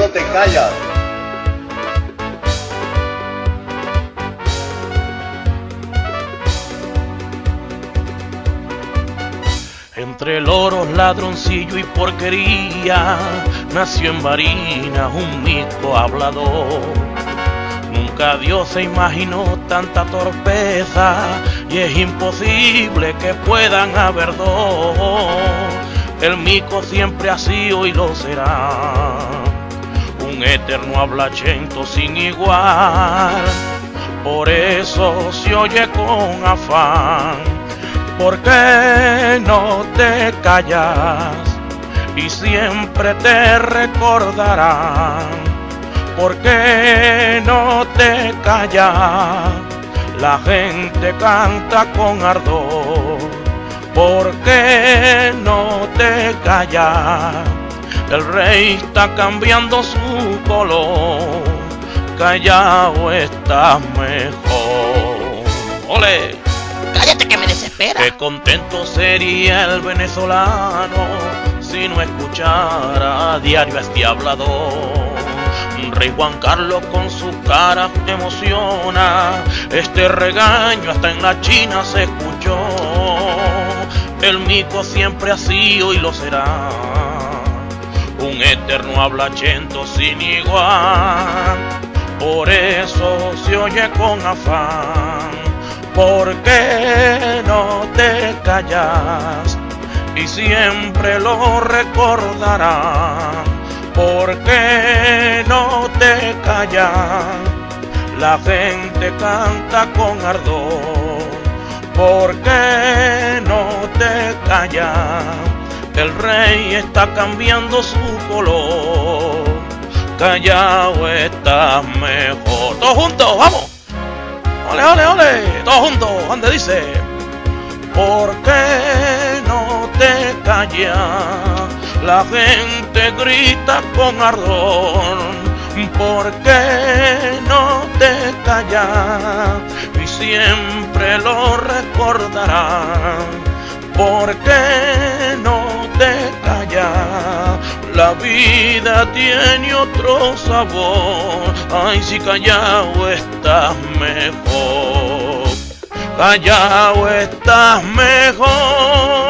te callas. Entre loros, ladroncillo y porquería, nació en Barinas un mico hablador. Nunca Dios se imaginó tanta torpeza, y es imposible que puedan haber dos. El mico siempre ha sido y lo será, un eterno hablachento sin igual. Por eso se oye con afán: ¿por qué no te callas? Y siempre te recordarán. ¿Por qué no te callas? La gente canta con ardor. ¿Por qué no te callas? El rey está cambiando su color. Callao estás mejor. ¡Ole! Cállate que me desespera. Qué contento sería el venezolano si no escuchara a diario a este hablador. Rey Juan Carlos con su cara emociona, este regaño hasta en la China se escuchó. El mico siempre ha sido y lo será, un eterno hablachento sin igual. Por eso se oye con afán: ¿por qué no te callas? Y siempre lo recordarán. ¿Por qué no te callas? La gente canta con ardor. ¿Por qué no te callas? El rey está cambiando su color. Callao estás mejor. Todos juntos, vamos. ¡Ole, ole, ole! Todos juntos, ¿dónde dice? ¿Por qué no te callas? La gente grita con ardor. ¿Por qué no te callas? Y siempre lo recordarán. ¿Por qué no te callas? La vida tiene otro sabor. Ay, si callao estás mejor. Callao estás mejor.